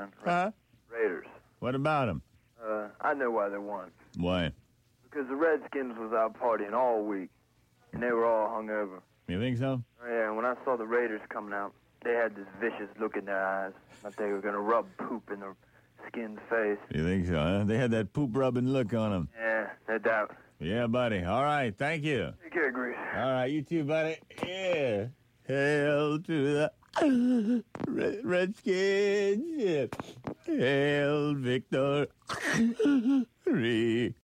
man. Huh? Raiders. What about them? I know why they won. Why? Because the Redskins was out partying all week, and they were all hungover. You think so? Oh, yeah, and when I saw the Raiders coming out, they had this vicious look in their eyes, like they were going to rub poop in the Skins' face. You think so, huh? They had that poop-rubbing look on them. Yeah, no doubt. Yeah, buddy. All right, thank you. Take care, Grease. All right, you too, buddy. Yeah. Hail to the Redskins. Hail Victor.